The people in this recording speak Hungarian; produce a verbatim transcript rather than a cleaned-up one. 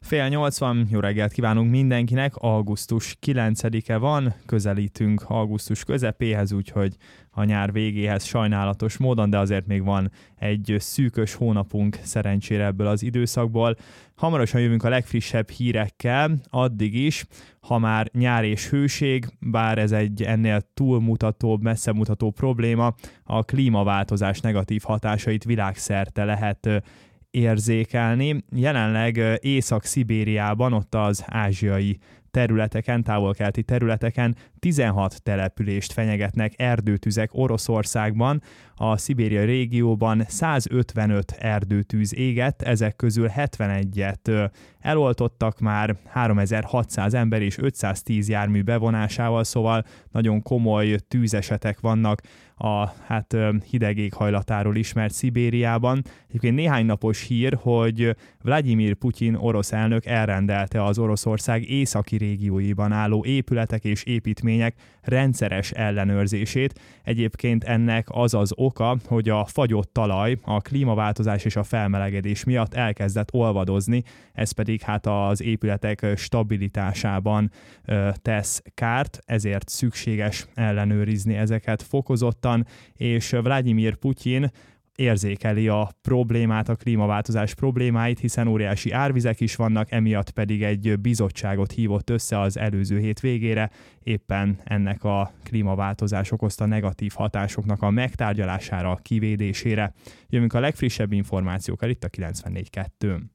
Fél nyolc van, jó reggelt kívánunk mindenkinek, augusztus kilencedike van, közelítünk augusztus közepéhez, úgyhogy a nyár végéhez sajnálatos módon, de azért még van egy szűkös hónapunk szerencsére ebből az időszakból. Hamarosan jövünk a legfrissebb hírekkel, addig is, ha már nyár és hőség, bár ez egy ennél túlmutatóbb, messzemutató probléma, a klímaváltozás negatív hatásait világszerte lehet érzékelni. Jelenleg Észak-Szibériában, ott az ázsiai területeken, távol-keleti területeken tizenhat települést fenyegetnek erdőtüzek Oroszországban. A szibériai régióban százötvenöt erdőtűz égett, ezek közül hetvenegyet eloltottak már, háromezer-hatszáz ember és ötszáztíz jármű bevonásával, szóval nagyon komoly tűzesetek vannak a hát hideg éghajlatáról ismert Szibériában. Egyébként néhány napos hír, hogy Vladimir Putyin orosz elnök elrendelte az Oroszország északi régióiban álló épületek és építmények rendszeres ellenőrzését. Egyébként ennek az az oka, hogy a fagyott talaj a klímaváltozás és a felmelegedés miatt elkezdett olvadozni, ez pedig hát az épületek stabilitásában ö, tesz kárt, ezért szükséges ellenőrizni ezeket fokozottan, és Vladimir Putyin érzékeli a problémát, a klímaváltozás problémáit, hiszen óriási árvizek is vannak, emiatt pedig egy bizottságot hívott össze az előző hét végére, éppen ennek a klímaváltozás okozta negatív hatásoknak a megtárgyalására, kivédésére. Jövünk a legfrissebb információkkal itt a kilencvennégy kettőn.